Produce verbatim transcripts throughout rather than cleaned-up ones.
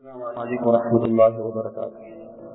السلام علیکم ورحمۃ اللہ وبرکاتہ.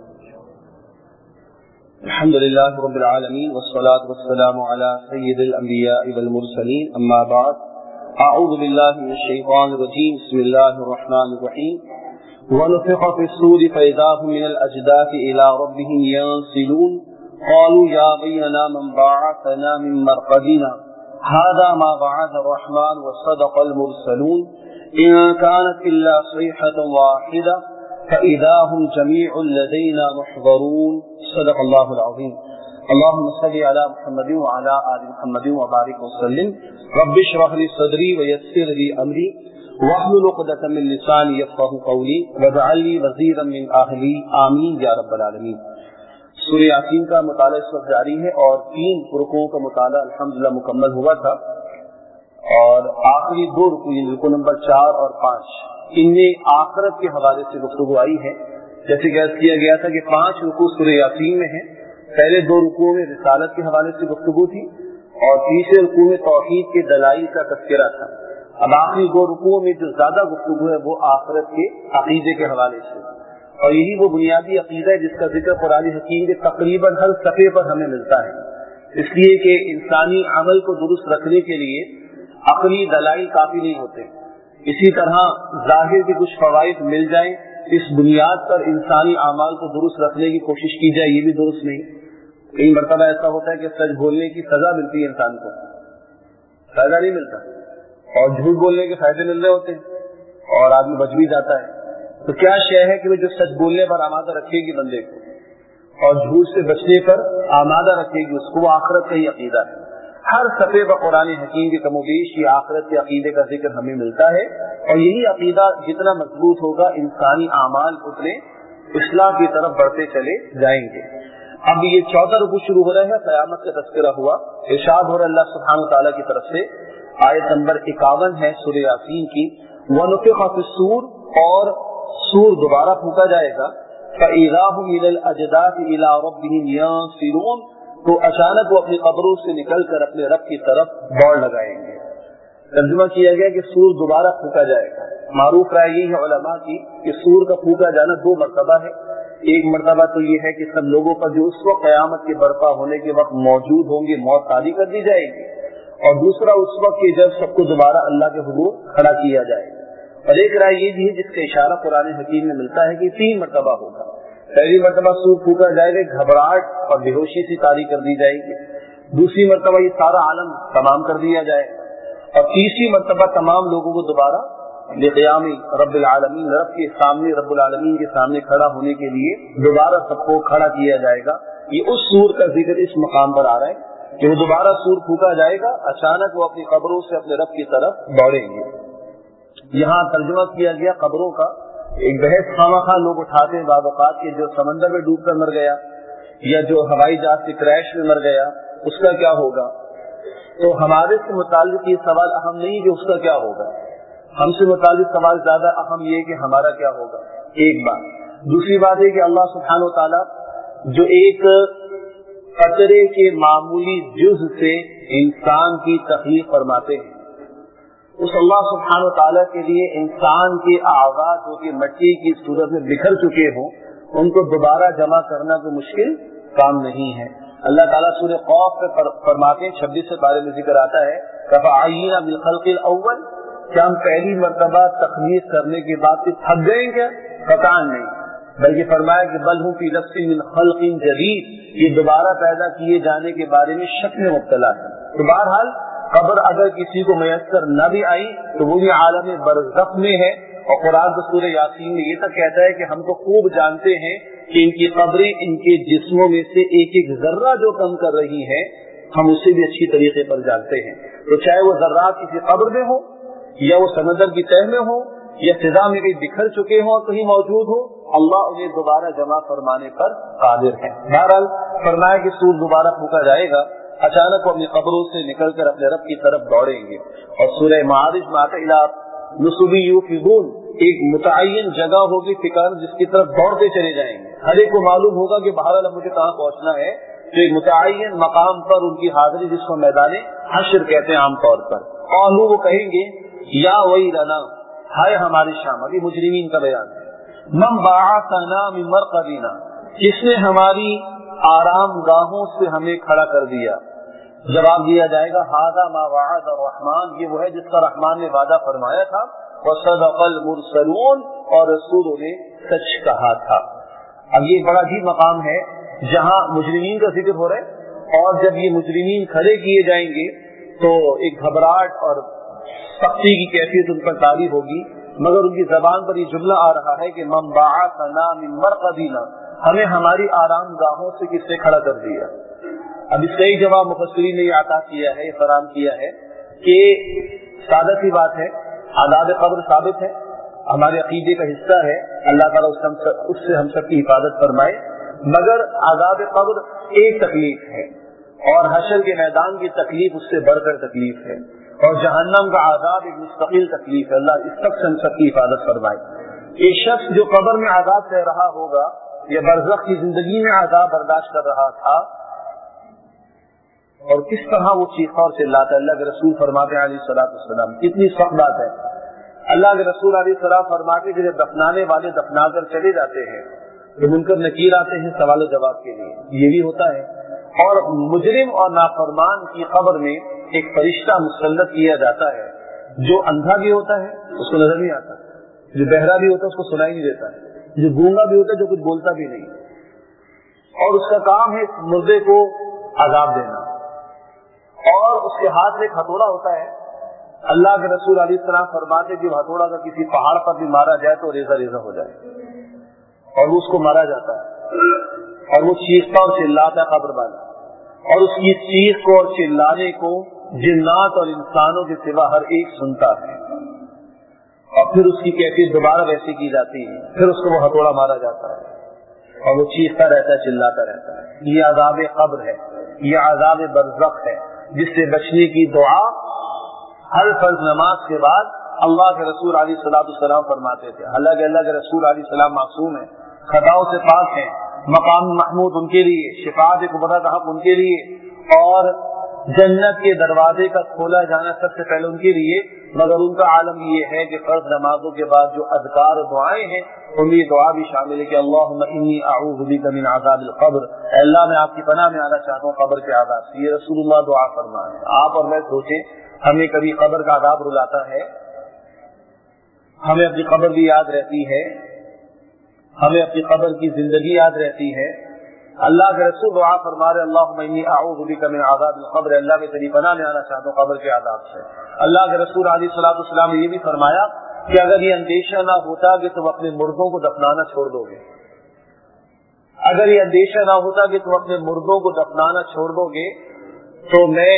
الحمد للہ رب العالمین والصلاة والسلام علی سید الانبیاء والمرسلین. اما بعد، اعوذ باللہ من الشیطان الرجیم. بسم اللہ الرحمن الرحیم. ونفخ في الصور فإذا هم من الأجداث إلى ربهم ينسلون قالوا يا ويلنا من بعثنا من مرقدنا هذا ما وعد الرحمن وصدق المرسلون إن كانت إلا صيحة واحدة فإذا هم جميع لدينا محضرون. صدق الله العظيم. اللهم صل على محمد وعلى آل محمد وبارك وسلم. رب اشرح لي صدري ويسر لي أمري واحلل عقدة من لساني يفقهوا قولي واجعل لي وزيرا من أهلي. آمين يا رب العالمين. سورہ یاسین کا مطالعہ اس وقت جاری ہے اور تین رکوعوں کا مطالعہ الحمدللہ مکمل ہوا تھا، اور آخری دو رکوع رکوع نمبر چار اور پانچ ان میں آخرت کے حوالے سے گفتگو آئی ہے. جیسے کہ عرض کیا گیا تھا کہ پانچ رکوع سورہ یاسین میں ہیں. پہلے دو رکوع میں رسالت کے حوالے سے گفتگو تھی اور تیسرے رکوع میں توحید کے دلائل کا تذکرہ تھا. اب آخری دو رکوع میں جو زیادہ گفتگو ہے وہ آخرت کے عقیدے کے حوالے سے، اور یہی وہ بنیادی عقیدہ ہے جس کا ذکر قرآن حکیم کے تقریباً ہر صفحے پر ہمیں ملتا ہے. اس لیے کہ انسانی عمل کو درست رکھنے کے لیے عقلی دلائل کافی نہیں ہوتے. اسی طرح ظاہر کے کچھ فوائد مل جائیں، اس بنیاد پر انسانی اعمال کو درست رکھنے کی کوشش کی جائے، یہ بھی درست نہیں. کئی مرتبہ ایسا ہوتا ہے کہ سچ بولنے کی سزا ملتی ہے، انسان کو فائدہ نہیں ملتا، اور جھوٹ بولنے کے فائدے مل رہے ہوتے ہیں اور آدمی بچ بھی جاتا ہے. تو کیا شے ہے کہ وہ جو سچ بولنے پر آمادہ رکھے گی بندے کو اور جھوٹ سے بچنے پر آمادہ رکھے گی اس کو، وہ آخرت کا ہی عقیدہ ہے. ہر صفحے پر قرآن حکیم کی کم و بیش یہ آخرت کے عقیدے کا ذکر ہمیں ملتا ہے، اور یہی عقیدہ جتنا مضبوط ہوگا انسانی اعمال اتنے اصلاح کی طرف بڑھتے چلے جائیں گے. اب یہ چوتھا رکوع شروع ہو رہا ہے، قیامت کا تذکرہ ہوا، ارشاد ہو رہا اللہ سبحانہ وتعالیٰ کی طرف سے. آیت نمبر اکاون ہے سورہ یاسین کی. وَنُفِخَ فِي الصُّورِ، اور سور دوبارہ پھونکا جائے گا. فَإِذَا هُمْ مِنَ الْأَجْدَاثِ إِلَىٰ رَبِّهِمْ يَنسِلُونَ، تو اچانک وہ اپنی قبروں سے نکل کر اپنے رب کی طرف دوڑ لگائیں گے. ترجمہ کیا گیا کہ سور دوبارہ پھونکا جائے گا. معروف رائے یہ ہے علماء کی کہ سور کا پھونکا جانا دو مرتبہ ہے. ایک مرتبہ تو یہ ہے کہ سب لوگوں پر جو اس وقت قیامت کے برپا ہونے کے وقت موجود ہوں گے موت تاری کر دی جائے گی، اور دوسرا اس وقت کہ جب سب کو دوبارہ اللہ کے حضور کھڑا کیا جائے گا. اور ایک رائے یہ بھی ہے جس کا اشارہ قرآن حکیم میں ملتا ہے کہ تین مرتبہ ہوگا. پہلی مرتبہ سور پھونکا جائے گا، گھبراہٹ اور بے ہوشی سے طاری کر دی جائے گی. دوسری مرتبہ یہ سارا عالم تمام کر دیا جائے گا، اور تیسری مرتبہ تمام لوگوں کو دوبارہ لقیام رب العالمین، رب کے سامنے، رب العالمین کے سامنے کھڑا ہونے کے لیے دوبارہ سب کو کھڑا کیا جائے گا. یہ اس سور کا ذکر اس مقام پر آ رہا ہے کہ وہ دوبارہ سور پھونکا جائے گا، اچانک وہ اپنی قبروں سے اپنے رب کی طرف دوڑیں گے. یہاں ترجمہ کیا گیا قبروں کا. ایک بحث خواہ لوگ اٹھاتے ہیں بعض اوقات کے جو سمندر میں ڈوب کر مر گیا یا جو ہوائی جہاز کے کریش میں مر گیا اس کا کیا ہوگا. تو ہمارے سے متعلق یہ سوال اہم نہیں کہ اس کا کیا ہوگا، ہم سے متعلق سوال زیادہ اہم یہ کہ ہمارا کیا ہوگا. ایک بات. دوسری بات ہے کہ اللہ سبحانہ و تعالیٰ جو ایک قطرے کے معمولی جز سے انسان کی تخلیق فرماتے ہیں، اس اللہ سبحانہ وتعالیٰ کے لیے انسان کے اعضاء جو کہ مٹی کی صورت میں بکھر چکے ہوں ان کو دوبارہ جمع کرنا کوئی مشکل کام نہیں ہے. اللہ تعالیٰ سورہ قاف پہ فرماتے ہیں، چھبیس سے بارے میں ذکر آتا ہے، کفعینا بالخلق الاول، کیا ہم پہلی مرتبہ تخلیق کرنے کے بعد تھک گئے کیا؟ قطعاً نہیں، بلکہ فرمایا کہ بل ہم فی لبس من خلق جدید، یہ دوبارہ پیدا کیے جانے کے بارے میں شک میں مبتلا ہے. تو بہرحال قبر اگر کسی کو میسر نہ بھی آئی تو وہ بھی عالم برزخ میں ہے. اور قرآن سورہ یاسین میں یہ تک کہتا ہے کہ ہم تو خوب جانتے ہیں کہ ان کی قبریں ان کے جسموں میں سے ایک ایک ذرہ جو کم کر رہی ہے ہم اسے بھی اچھی طریقے پر جانتے ہیں. تو چاہے وہ ذرات کسی قبر میں ہو یا وہ سمندر کی تہ میں ہو یا فضا میں کہیں بکھر چکے ہوں اور کہیں موجود ہو، اللہ انہیں دوبارہ جمع فرمانے پر قادر ہے. بہرحال فرمایا کہ سور دوبارہ پھونکا جائے گا، اچانک وہ اپنی قبروں سے نکل کر اپنے رب کی طرف دوڑیں گے. اور سورہ معارج میں آتا ہے نصبی یوفضون، ایک متعین جگہ ہوگی ٹھکان جس کی طرف دوڑتے چلے جائیں گے. ہر ایک کو معلوم ہوگا کہ بہرحال مجھے کہاں پہنچنا ہے، تو ایک متعین مقام پر ان کی حاضری جس کو میدان حشر کہتے ہیں عام طور پر. قالوا، وہ کہیں گے یا ویلنا، ہائے ہماری شام. ابھی مجرمین کا بیان ہے. من بعثنا من مرقدنا، جس نے ہماری آرام گاہوں سے ہمیں کھڑا کر دیا. جواب دیا جائے گا ھذا ما وعد الرحمن، یہ وہ ہے جس کا رحمان نے وعدہ فرمایا تھا. وصدق المرسلون، اور رسولوں نے سچ کہا تھا. اب یہ بڑا عجیب مقام ہے جہاں مجرمین کا ذکر ہو رہا ہے، اور جب یہ مجرمین کھڑے کیے جائیں گے تو ایک گھبراہٹ اور سختی کی کیفیت ان پر طاری ہوگی، مگر ان کی زبان پر یہ جملہ آ رہا ہے کہ من بعثنا من مرقدنا، ہمیں ہماری آرام گاہوں سے کس نے کھڑا کر دیا. اب اس کا ایک جواب مفسرین نے یہ عطا کیا ہے، یہ فراہم کیا ہے کہ سادہ سی بات ہے، عذاب قبر ثابت ہے، ہمارے عقیدے کا حصہ ہے، اللہ تعالیٰ اس سے ہم سب کی حفاظت فرمائے. مگر عذاب قبر ایک تکلیف ہے، اور حشر کے میدان کی تکلیف اس سے بڑھ کر تکلیف ہے، اور جہنم کا عذاب ایک مستقل تکلیف ہے. اللہ اس تک سے ہم سب کی حفاظت فرمائے. ایک شخص جو قبر میں عذاب سہ رہا ہوگا یا برزخ کی زندگی میں عذاب برداشت کر رہا تھا، اور کس طرح وہ چیخا اور چلاتا ہے. اللہ کے رسول فرماتے ہیں علیہ الصلوۃ والسلام، کتنی سخت بات ہے. اللہ کے رسول علیہ السلام فرماتے ہیں کہ جب دفنانے والے دفنا کر چلے جاتے ہیں تو منکر نکیر آتے ہیں سوال و جواب کے لیے، یہ بھی ہوتا ہے. اور مجرم اور نافرمان کی قبر میں ایک فرشتہ مسلط کیا جاتا ہے، جو اندھا بھی ہوتا ہے اس کو نظر نہیں آتا، جو بہرا بھی ہوتا ہے اس کو سنائی نہیں دیتا ہے، جو گونگا بھی ہوتا ہے جو کچھ بولتا بھی نہیں، اور اس کا کام ہے مردے کو عذاب دینا. اور اس کے ہاتھ میں ایک ہتھوڑا ہوتا ہے. اللہ کے رسول علیہ السلام فرماتے کہ ہتھوڑا کا کسی پہاڑ پر بھی مارا جائے تو ریزہ ریزہ ہو جائے، اور وہ اس کو مارا جاتا ہے، اور وہ چیختا اور چلاتا ہے قبر والا، اور اس کی چیخ کو اور چلانے کو جنات اور انسانوں کے سوا ہر ایک سنتا ہے. اور پھر اس کی کیفیت دوبارہ ویسے کی جاتی ہے، پھر اس کو وہ ہتھوڑا مارا جاتا ہے، اور وہ چیختا رہتا ہے، چلاتا رہتا ہے. یہ عذاب قبر ہے، یہ عذاب برزخ ہے، جس سے بچنے کی دعا ہر فرض نماز کے بعد اللہ کے رسول علیہ الصلوۃ والسلام فرماتے تھے. حالانکہ اللہ کے رسول علیہ السلام معصوم ہیں، خطاؤں سے پاک ہیں، مقام محمود ان کے لیے، شفاعت کبریٰ کا حق ان کے لیے، اور جنت کے دروازے کا کھولا جانا سب سے پہلے ان کے لیے. مگر ان کا عالم یہ ہے کہ فرض نمازوں کے بعد جو اذکار و دعائیں ہیں ان میں یہ دعا بھی شامل ہے کہ اللہم انی اعوذ بک من عذاب القبر، اے اللہ میں آپ کی پناہ میں آنا چاہتا ہوں قبر کے عذاب سے. یہ رسول اللہ دعا فرمائے. آپ اور میں سوچیں، ہمیں کبھی قبر کا عذاب رلاتا ہے؟ ہمیں اپنی قبر بھی یاد رہتی ہے؟ ہمیں اپنی قبر کی زندگی یاد رہتی ہے؟ اللہ کے رسول دعا فرما رہے اللہم انی اعوذ بک من عذاب القبر، اللہ میں تیری پناہ میں آنا چاہتا ہوں قبر کے عذاب سے. اللہ کے رسول علیہ الصلوۃ والسلام نے یہ بھی فرمایا کہ اگر یہ اندیشہ نہ ہوتا کہ تم اپنے مردوں کو دفنانا چھوڑ دو گے، اگر یہ اندیشہ نہ ہوتا کہ تم اپنے مردوں کو دفنانا چھوڑ دو گے تو میں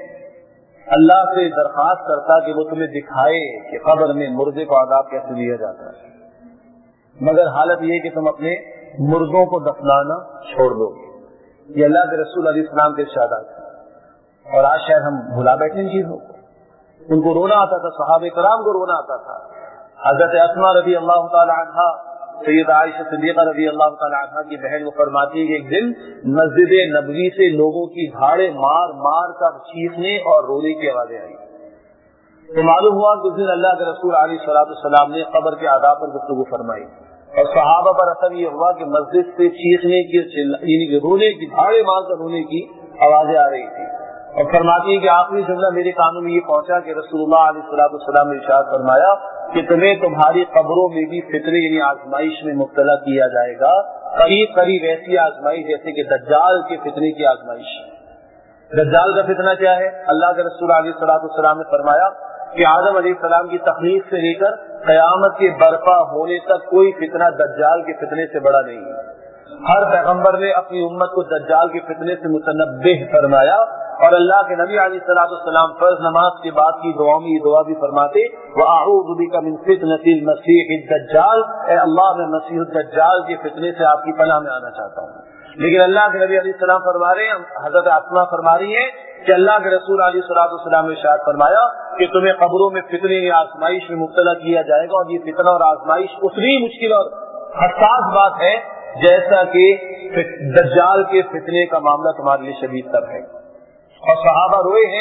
اللہ سے درخواست کرتا کہ وہ تمہیں دکھائے کہ قبر میں مردے کو عذاب کیسے دیا جاتا ہے. مگر حالت یہ کہ تم اپنے مردوں کو دفنانا چھوڑ دو گے. یہ اللہ کے رسول علیہ السلام کے ارشادات ہیں، اور آج شاید ہم بھلا بیٹھے ان چیزوں کو. ان کو رونا آتا تھا، صحابہ کرام کو رونا آتا تھا. حضرت اسماء رضی اللہ تعالی عنہا، سیدہ عائشہ صدیقہ رضی اللہ تعالی عنہا کی بہن وہ فرماتی ہے کہ ایک دن مسجد نبوی سے لوگوں کی دھاڑے مار مار کر چیخنے اور رونے کی آوازیں آئی. تو معلوم ہوا کہ اس دن اللہ کے رسول علیہ الصلوۃ والسلام نے قبر کے عذاب پر گفتگو فرمائی، اور صحابہ پر اثر یہ ہوا کہ مسجد سے چیخنے کی یعنی کہ رونے کی دھاڑے مار کر رونے کی آوازیں آ رہی تھی. اور فرماتی ہے کہ آخری جملہ میرے کانوں میں یہ پہنچا کہ رسول اللہ علیہ الصلوۃ والسلام نے ارشاد فرمایا کہ تمہیں تمہاری قبروں میں بھی فتنے یعنی آزمائش میں مبتلا کیا جائے گا، قریب قریب ایسی آزمائش جیسے کہ دجال کے فتنے کی آزمائش. دجال کا فتنہ کیا ہے؟ اللہ کے رسول علیہ الصلوۃ والسلام نے فرمایا کہ آدم علیہ السلام کی تخلیق سے لے کر قیامت کے برپا ہونے تک کوئی فتنہ دجال کے فتنے سے بڑا نہیں ہے. ہر پیغمبر نے اپنی امت کو دجال کے فتنے سے متنبہ فرمایا، اور اللہ کے نبی علیہ الصلوۃ والسلام فرض نماز کے بعد کی دعاؤں میں یہ دعا بھی فرماتے وَأَعُوذُ بِكَ مِن فِتْنَةِ الْمَسِيحِ الدَّجَّالِ، اے اللہ میں مسیح الدجال کے فتنے سے آپ کی پناہ میں آنا چاہتا ہوں. لیکن اللہ کے نبی علیہ السلام فرما رہے ہیں، حضرت اسماء فرما رہی ہیں کہ اللہ کے رسول علیہ الصلوۃ والسلام نے ارشاد فرمایا کہ تمہیں قبروں میں فتنے یا آزمائش میں مبتلا کیا جائے گا، اور یہ فتنہ اور آزمائش اتنی مشکل اور حساس بات ہے جیسا کہ دجال کے فتنے کا معاملہ تمہارے لیے شدید تر ہے. اور صحابہ روئے ہیں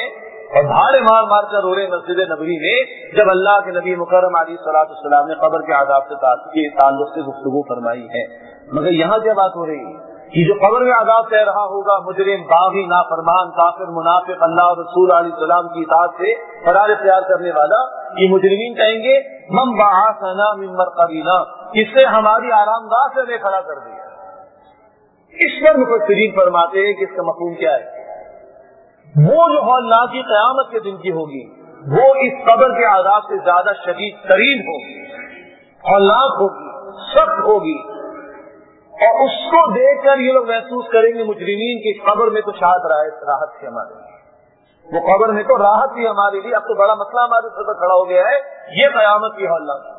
اور دھاڑے مار مار کر رو رہے مسجد نبوی میں جب اللہ کے نبی مکرم علیہ الصلوۃ والسلام نے قبر کے عذاب سے تعلق سے گفتگو فرمائی ہے. مگر یہاں کیا بات ہو رہی ہے کہ جو قبر میں عذاب سہ رہا ہوگا مجرم باغی نافرمان کافر منافق اللہ اور رسول علیہ السلام کی اطاعت سے فرار اختیار کرنے والا, یہ مجرمین کہیں گے من بعثنا من مرقدنا, اس سے ہماری آرام گاہ سے ہمیں کھڑا کر دیا. اس پر مفسرین فرماتے ہیں کہ اس کا مفہوم کیا ہے؟ وہ جو ہولناکی قیامت کے دن کی ہوگی وہ اس قبر کے عذاب سے زیادہ شدید ترین ہوگی, ہولناک ہوگی, سخت ہوگی, اور اس کو دیکھ کر یہ لوگ محسوس کریں گے مجرمین کی قبر میں تو شاید راحت تھی ہمارے لیے, وہ قبر میں تو راحت تھی ہمارے لیے, اب تو بڑا مسئلہ ہمارے سر پر کھڑا ہو گیا ہے. یہ قیامت کی ہولناکی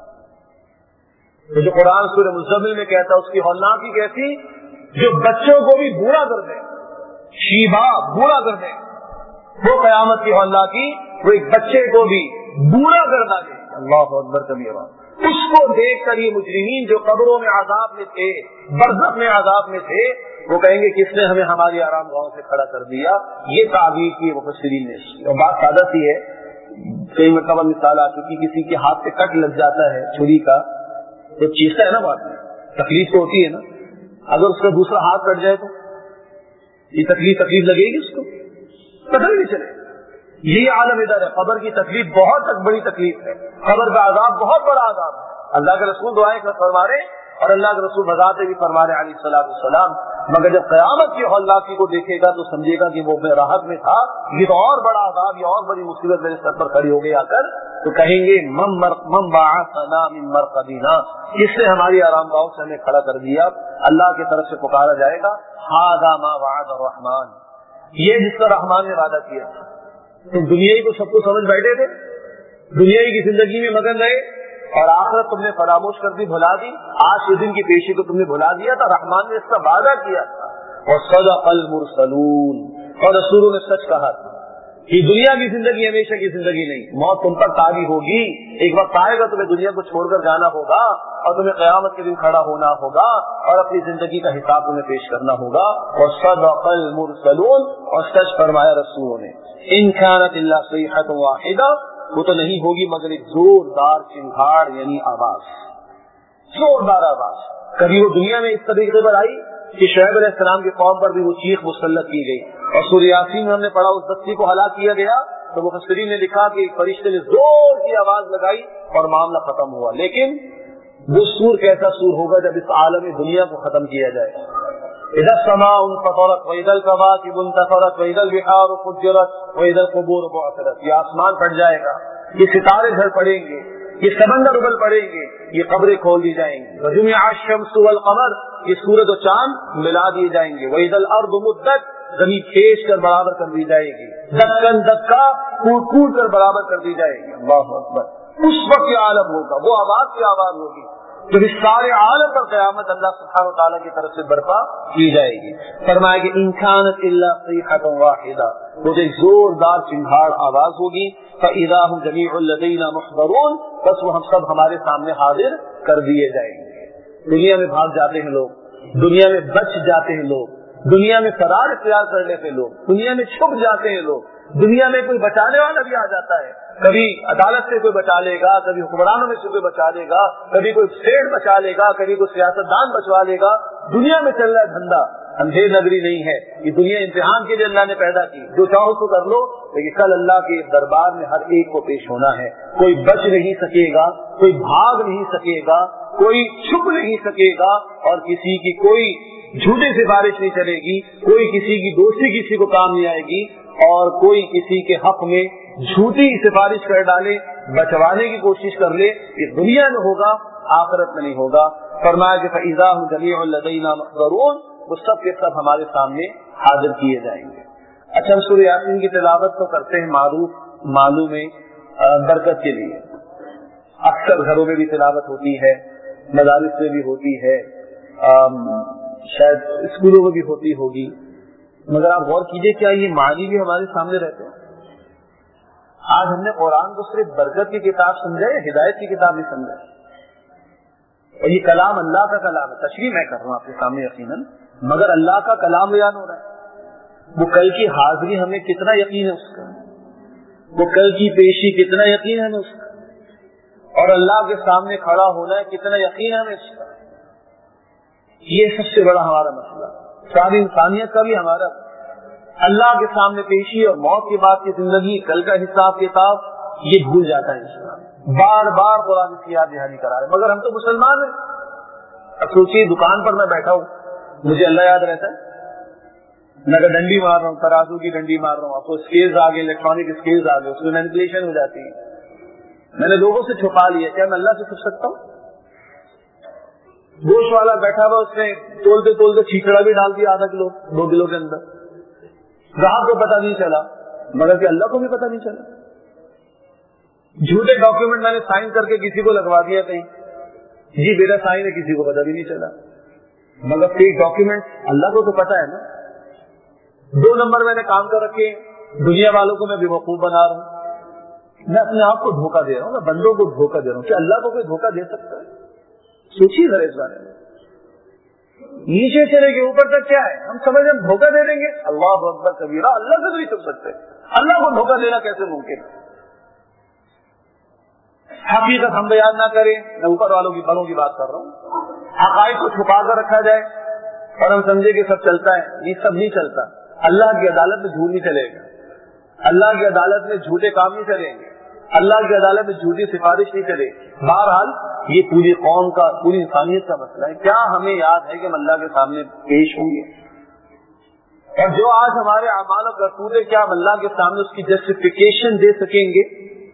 جو قرآن سورہ مزمل میں کہتا ہے اس کی ہولناکی کیسی, جو بچوں کو بھی بوڑھا کر دے, شیبا بوڑھا کر دے, وہ قیامت کی ہولناکی, وہ ایک بچے کو بھی بوڑھا کر دے. اللہ اکبر کبیرہ. اس کو دیکھ کر یہ مجرمین جو قبروں میں عذاب میں تھے, برزخ میں عذاب میں تھے, وہ کہیں گے کس نے ہمیں ہماری آرام گاہوں سے کھڑا کر دیا. یہ تعبیر کی مفسرین نے. اور بات سادہ سی ہے, کئی مرتبہ مثال آ چکی, کسی کے ہاتھ پہ کٹ لگ جاتا ہے چھری کا تو چیزتا ہے نا, بات میں تکلیف تو ہوتی ہے نا. اگر اس کا دوسرا ہاتھ کٹ جائے تو یہ تکلیف تکلیف لگے گی اس کو, پتہ نہیں چلے. یہی عالم ادھر ہے, قبر کی تکلیف بہت تک بڑی تکلیف ہے, قبر کا عذاب بہت بڑا عذاب ہے. اللہ کے رسول دعائیں فرما رہے اور اللہ کے رسول بذات بھی فرما رہے علیہ الصلوۃ والسلام. مگر جب قیامت کی ہولناکی کو دیکھے گا تو سمجھے گا کہ وہ میں راحت میں تھا, یہ تو اور بڑا عذاب, یہ اور بڑی مصیبت میرے سر پر کھڑی ہو گئی آ کر. تو کہیں گے من بعثنا من مرقدنا, کس نے ہماری آرام گاہوں سے ہمیں کھڑا کر دیا. اللہ کی طرف سے پکارا جائے گا ھذا ما وعد الرحمن, یہ جس کا رحمان نے وعدہ کیا. تم دنیا کو سب کو سمجھ بیٹھے تھے, دنیا کی زندگی میں مگن رہے, اور آخرت تم نے فراموش کر دی, بھلا دی. آج کے دن کی پیشی کو تم نے بھلا دیا تھا, رحمان نے اس کا وعدہ کیا تھا. اور صدق المرسلون, اور رسولوں نے سچ کہا تھا. یہ دنیا کی زندگی ہمیشہ کی زندگی نہیں, موت تم پر طاری ہوگی, ایک وقت آئے گا تمہیں دنیا کو چھوڑ کر جانا ہوگا, اور تمہیں قیامت کے دن کھڑا ہونا ہوگا, اور اپنی زندگی کا حساب تمہیں پیش کرنا ہوگا. اور صدق المرسلون, اور سچ فرمایا رسولوں نے. ان كانت الا صيحة واحدة, وہ تو نہیں ہوگی مگر ایک زوردار چنگھاڑ یعنی آواز, زوردار آواز. کبھی وہ دنیا میں اس طریقے پر آئی کہ شعیب علیہ السلام کے قوم پر بھی وہ چیخ مسلط کی گئی, اور سورہ یاسین میں ہم نے پڑھا اس بستی کو ہلاک کیا گیا, تو مفسرین نے لکھا کہ فرشتے نے زور کی آواز لگائی اور معاملہ ختم ہوا. لیکن وہ سور کیسا سور ہوگا جب اس عالم دنیا کو ختم کیا جائے. اذا السماء انفطرت واذا الكواكب انتثرت واذا البحار فجرت واذا القبور بعثرت, یہ آسمان پھٹ جائے گا, یہ ستارے جھڑ پڑیں گے, یہ سمندر ابل پڑیں گے, یہ قبریں کھول دی جائیں گی. وجمع الشمس والقمر, یہ سورج و چاند ملا دیے جائیں گے. واذا الارض مدت, زمین کھینچ کر برابر کر دی جائے گی. دکن دکا, کوٹ کوٹ کر برابر کر دی جائے گی. اللہ اکبر. اس وقت یہ عالم ہوگا, وہ آواز کی آواز ہوگی جب اس سارے عالم پر قیامت اللہ سبحانہ و تعالیٰ کی طرف سے برپا کی جائے گی. فرمایا کہ ان كانت الا صيحة واحدة, وہ ایک زوردار چنگھاڑ آواز ہوگی. فاذا هم جميع لدينا محضرون, بس وہ ہم سب ہمارے سامنے حاضر کر دیے جائیں گے. دنیا میں بھاگ جاتے ہیں لوگ, دنیا میں بچ جاتے ہیں لوگ, دنیا میں فرار اختیار کر لیتے لوگ, دنیا میں چھپ جاتے ہیں لوگ, دنیا میں کوئی بچانے والا بھی آ جاتا ہے. کبھی عدالت سے کوئی بچا لے گا, کبھی حکمرانوں میں سے کوئی بچا لے گا, کبھی کوئی سیٹ بچا لے گا, کبھی کوئی سیاست دان بچوا لے گا. دنیا میں چل رہا ہے دھندا, اندھیر نگری نہیں ہے. یہ دنیا امتحان کے لیے اللہ نے پیدا کی, جو چاہو تو کر لو, لیکن کل اللہ کے دربار میں ہر ایک کو پیش ہونا ہے. کوئی بچ نہیں سکے گا, کوئی بھاگ نہیں سکے گا, کوئی چھپ نہیں سکے گا, اور کسی کی کوئی جھوٹے سفارش نہیں چلے گی, کوئی کسی کی دوستی کسی کو کام نہیں آئے گی, اور کوئی کسی کے حق میں جھوٹی سفارش کر ڈالے, بچوانے کی کوشش کر لے. یہ دنیا میں ہوگا, آخرت میں نہیں ہوگا. فرمایا کہ فَإِذَا هُمْ جَمِيعٌ لَدَيْنَا مُحْضَرُونَ, وہ سب کے سب ہمارے سامنے حاضر کیے جائیں گے. اچھا, ہم سورہ یاسین کی تلاوت تو کرتے ہیں معروف معلوم برکت کے لیے. اکثر گھروں میں بھی تلاوت ہوتی ہے, مدارس میں بھی ہوتی ہے, شاید اسکولوں میں بھی ہوتی ہوگی. مگر آپ غور کیجئے, کیا یہ معنی بھی ہمارے سامنے رہتے ہیں؟ آج ہم نے قرآن کو صرف برکت کی کتاب سمجھا یا ہدایت کی کتاب نہیں سمجھا؟ اور یہ کلام اللہ کا کلام ہے, تشریح میں کر رہا ہوں آپ کے سامنے یقیناً, مگر اللہ کا کلام بیان ہو رہا ہے. وہ کل کی حاضری ہمیں کتنا یقین ہے اس کا, وہ کل کی پیشی کتنا یقین ہے ہمیں اس کا, اور اللہ کے سامنے کھڑا ہونا ہے کتنا یقین ہے ہمیں اس کا. یہ سب سے بڑا ہمارا مسئلہ, ساری انسانیت کا بھی ہمارا. اللہ کے سامنے پیشی اور موت کے بعد کی زندگی, کل کا حساب کتاب, یہ بھول جاتا ہے انسان. بار بار قرآن کی یاد دہانی کرا رہے, مگر ہم تو مسلمان ہیں. اب سوچیے دکان پر میں بیٹھا ہوں, مجھے اللہ یاد رہتا ہے, میں اگر ڈنڈی مار رہا ہوں, ترازو کی ڈنڈی مار رہا ہوں, آپ کو اسکیلز آگے, الیکٹرانک اسکیلز آگے, اس میں مینیپولیشن ہو جاتی ہے. میں نے لوگوں سے چھپا لیا, کیا میں اللہ سے چھپ سکتا ہوں؟ گوشت والا بیٹھا ہوا, اس نے تولتے تولتے چھیچڑا بھی ڈال دیا آدھا کلو دو کلو کے اندر, گاہک کو پتا نہیں چلا, مگر کہ اللہ کو بھی پتا نہیں چلا. جھوٹے ڈاکیومنٹ میں نے سائن کر کے کسی کو لگوا دیا کہیں, جی میرا سائن ہے, کسی کو پتا بھی نہیں چلا, مگر فیک ڈاکیومنٹ اللہ کو تو پتا ہے نا. دو نمبر میں نے کام کر رکھے, دنیا والوں کو میں بے وقوف بنا رہا ہوں, میں اپنے آپ کو دھوکہ دے رہا ہوں, میں بندوں کو دھوکہ دے رہا ہوں. کہ اللہ کو کوئی دھوکہ دے سکتا ہے؟ سوچیے ذرا اس بارے میں. نیچے چلے گئے اوپر تک کیا ہے, ہم سمجھ ہم دھوکہ دے دیں گے. اللہ اکبر کبیرہ, اللہ سے نہیں چھپ سکتے. اللہ کو دھوکہ دینا کیسے ممکن ہے؟ حقیقت ہم بیان نہ کریں, میں اوپر والوں کی بڑوں کی بات کر رہا ہوں. حقائق کو چھپا کر رکھا جائے اور ہم سمجھے کہ سب چلتا ہے, یہ سب نہیں چلتا. اللہ کی عدالت میں جھوٹ نہیں چلے گا, اللہ کی عدالت میں جھوٹے کام نہیں چلیں گے, اللہ کی عدالت میں جھوٹی سفارش نہیں چلے. بہرحال یہ پوری قوم کا, پوری انسانیت کا مسئلہ ہے. کیا ہمیں یاد ہے کہ ہم اللہ کے سامنے پیش ہوں گے؟ اور جو آج ہمارے اعمال و کرتوتے, کیا ہم اللہ کے سامنے اس کی جسٹیفیکیشن دے سکیں گے؟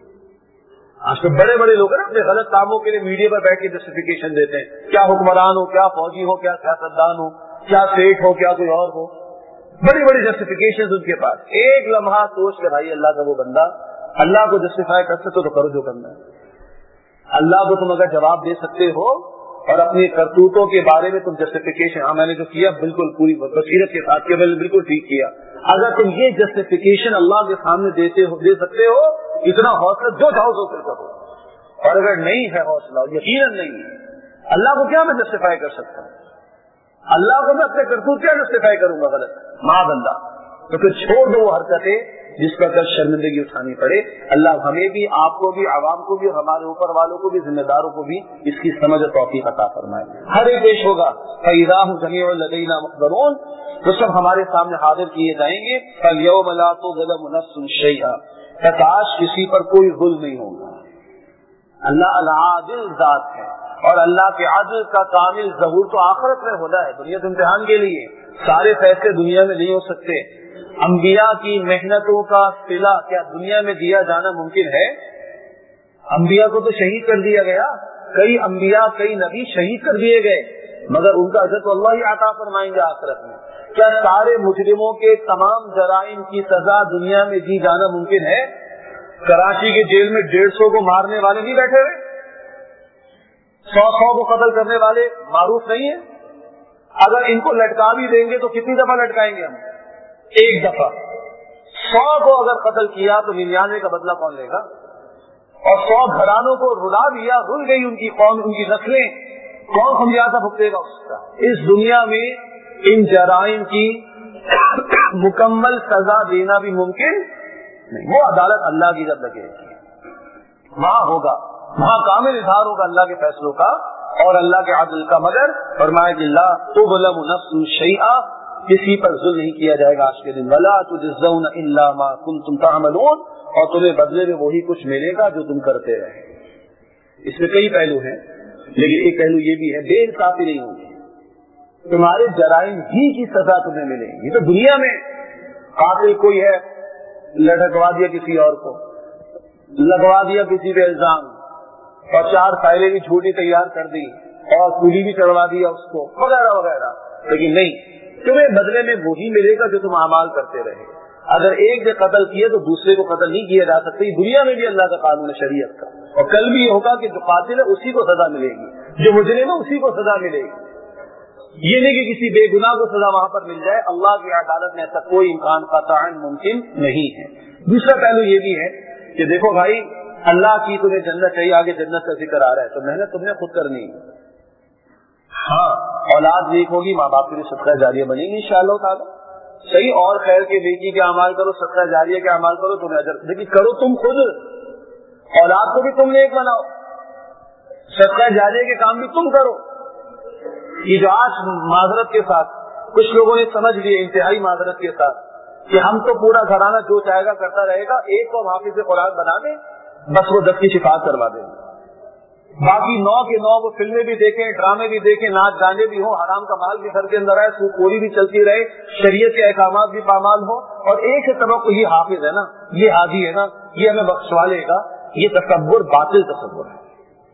آج کل بڑے بڑے لوگ اپنے غلط کاموں کے لیے میڈیا پر بیٹھ کے جسٹیفیکیشن دیتے ہیں. کیا حکمران ہو, کیا فوجی ہو, کیا سیاستدان ہو, کیا سیٹ ہو, کیا کوئی اور ہو, بڑی بڑی جسٹیفیکیشن ان کے پاس. ایک لمحہ سوچ کے بھائی اللہ کا وہ بندہ, اللہ کو جسٹیفائی کر سکتے تو کرو جو کرنا ہے. اللہ کو تم اگر جواب دے سکتے ہو اور اپنی کرتوتوں کے بارے میں تم جسٹیفیکیشن, ہاں میں نے جو کیا بالکل پوری بصیرت کے ساتھ کیا, میں نے بالکل ٹھیک کیا. اگر تم یہ جسٹیفیکیشن اللہ کے سامنے دیتے ہو, دے سکتے ہو, اتنا حوصلہ جو چاہو سو پھر کرو. اور اگر نہیں ہے حوصلہ, یقیناً نہیں ہے, اللہ کو کیا میں جسٹیفائی کر سکتا ہوں؟ اللہ کو میں اپنے کرتوت کیا جسٹیفائی کروں گا غلط, ماں بندہ. تو پھر چھوڑ دو وہ حرکتیں جس پر کل شرمندگی اٹھانی پڑے. اللہ ہمیں بھی, آپ کو بھی, عوام کو بھی, اور ہمارے اوپر والوں کو بھی, ذمہ داروں کو بھی اس کی سمجھ اور توفیق عطا فرمائے. ہر ایک پیش ہوگا, فَإِذَا هُمْ جَمِيعٌ لَدَيْنَا مُحْضَرُونَ, تو سب ہمارے سامنے حاضر کیے جائیں گے. فَالْيَوْمَ لَا تُظْلَمُ نَفْسٌ شَيْئًا, کاش کسی پر کوئی ظلم نہیں ہوگا. اللہ العادل ذات ہے, اور اللہ کے عدل کا کامل ظہور تو آخرت میں ہونا ہے. دنیا کے امتحان کے لیے سارے فیصلے دنیا میں نہیں ہو سکتے. انبیاء کی محنتوں کا صلہ کیا دنیا میں دیا جانا ممکن ہے؟ انبیاء کو تو شہید کر دیا گیا, کئی انبیاء, کئی نبی شہید کر دیے گئے, مگر ان کا اجر تو اللہ ہی عطا فرمائیں گے آخرت میں. کیا سارے مجرموں کے تمام جرائم کی سزا دنیا میں دی جانا ممکن ہے؟ کراچی کے جیل میں ڈیڑھ سو کو مارنے والے نہیں بیٹھے ہوئے, سو سو کو قتل کرنے والے معروف نہیں ہیں. اگر ان کو لٹکا بھی دیں گے تو کتنی دفعہ لٹکائیں گے ہم؟ ایک دفعہ. سو کو اگر قتل کیا تو ننانوے کا بدلہ کون لے گا؟ اور سو گھرانوں کو رلا دیا, رل گئی ان کی قوم, ان کی نسلیں, کون خمیازہ بھگتے گا اس کا؟ اس دنیا میں ان جرائم کی مکمل سزا دینا بھی ممکن نہیں. وہ عدالت اللہ کی جب لگے گی, وہاں ہوگا, وہاں کامل اظہار ہوگا اللہ کے فیصلوں کا اور اللہ کے عدل کا. مگر فرمائے کہ لا تظلم نفس شیئا, کسی پر ظلم نہیں کیا جائے گا آج کے دن. ولا تجزون الا ما کنتم تعملون, اور تمہیں بدلے میں وہی کچھ ملے گا جو تم کرتے رہے. اس میں کئی پہلو ہیں, لیکن ایک پہلو یہ بھی ہے, بے انصافی نہیں ہوگی, تمہارے جرائم ہی کی سزا تمہیں ملے گی. تو دنیا میں قاتل کوئی ہے, لٹکوا دیا کسی اور کو, لگوا دیا کسی پہ الزام, اور چار فائلیں بھی جھوٹی تیار کر دی, اور پولی بھی چڑھوا دیا اس کو, وغیرہ وغیرہ. لیکن نہیں, تمہیں بدلے میں وہی ملے گا جو تم اعمال کرتے رہے. اگر ایک نے قتل کیے تو دوسرے کو قتل نہیں کیا جا سکتا. دنیا میں بھی اللہ کا قانون ہے, شریعت کا, اور کل بھی یہ ہوگا کہ جو قاتل ہے اسی کو سزا ملے گی, جو مجرم ہے اسی کو سزا ملے گی. یہ نہیں کہ کسی بے گناہ کو سزا وہاں پر مل جائے. اللہ کی عدالت میں ایسا کوئی امکان قطعاً ممکن نہیں ہے. دوسرا پہلو یہ بھی ہے کہ دیکھو بھائی, اللہ کی تمہیں جنت چاہیے, آگے جنت کا ذکر آ رہا ہے, تو محنت تم نے خود کرنی ہے. ہاں, اولاد نیک ہوگی, ماں باپ کے لیے صدقہ جاریہ بنے گی انشاءاللہ تعالی, صحیح اور خیر کے نیکی کے اعمال کرو, صدقہ جاریہ کے اعمال کرو, تمہیں اجر, لیکن کرو تم خود, اولاد کو بھی تم نیک بناؤ, صدقہ جاریہ کے کام بھی تم کرو. یہ جو آج معذرت کے ساتھ کچھ لوگوں نے سمجھ لیے, انتہائی معذرت کے ساتھ, کہ ہم تو پورا گھرانہ جو چاہے گا کرتا رہے گا, ایک کو حافظ قرآن بنا دیں بس وہ دس کی شفاعت کروا دیں, باقی نو کے نو وہ فلمیں بھی دیکھیں, ڈرامے بھی دیکھیں, ناچ گانے بھی ہوں, حرام کا مال بھی گھر کے اندر آئے, سود خوری بھی چلتی رہے, شریعت کے احکامات بھی پامال ہو, اور ایک طرف یہ حافظ ہے نا, یہ حاجی ہے نا, یہ ہمیں بخشوا لے گا, یہ تصور باطل تصور ہے.